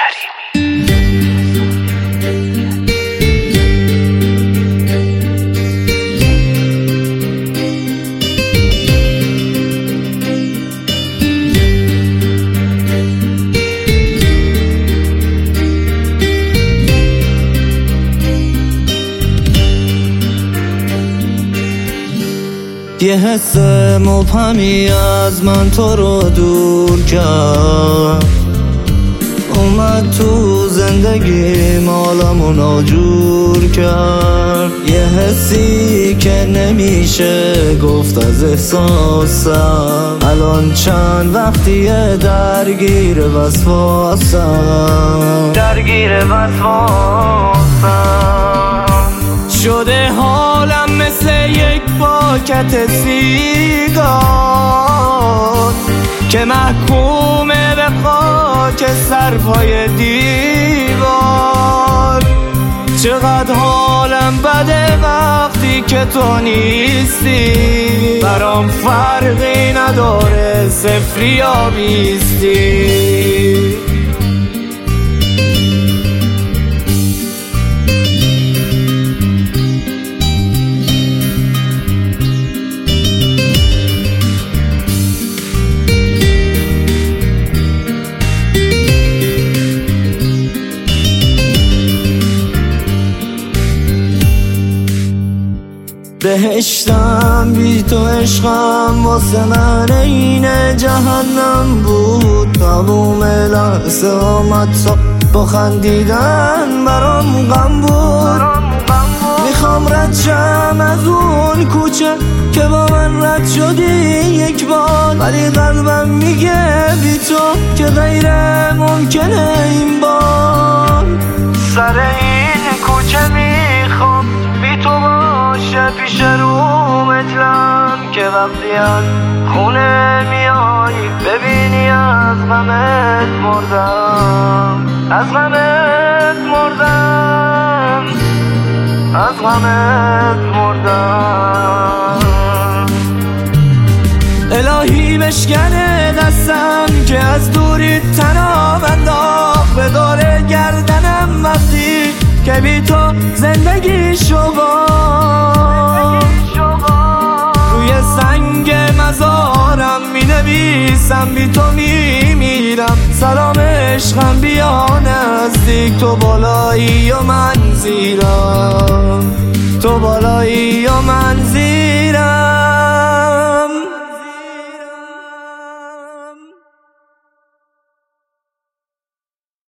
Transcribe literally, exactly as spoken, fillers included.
یه حس مبهمی از من تو رو دور کرد، اومد تو زندگی مالمو ناجور کرد. یه حسی که نمیشه گفت از احساسم، الان چند وقتیه درگیر وسواسم، درگیر وسواسم. شده حالم مثل یک پاکت سیگار که محکومه به خاک سرپای دیوار. چقدر حالم بده وقتی که تو نیستی، برام فرقی نداره صفری یا بیستی. بهشتم بی تو عشقم واسه من این جهنم بود. تموم لحظه آمد تا با خندیدن برام غم بود. میخوام رد شم از اون کوچه که با من رد شدی یک بار، ولی قلبم میگه بی تو که غیر ممکنه این بار. سر این کوچه میخوام بی تو باشه پیش رو مجلم، که وقتی از خونه میای ببینی از غمت مردم، از غمت مردم، از غمت مردم. الهی بشکنه دستم که از دوری تنام انداخت به دور گردنم وقتی که بی تو زندگی شبا. روی سنگ مزارم می نویسم بی تو می میرم، سلام عشقم بیا نزدیک، تو بالایی و من زیرم، تو بالایی و من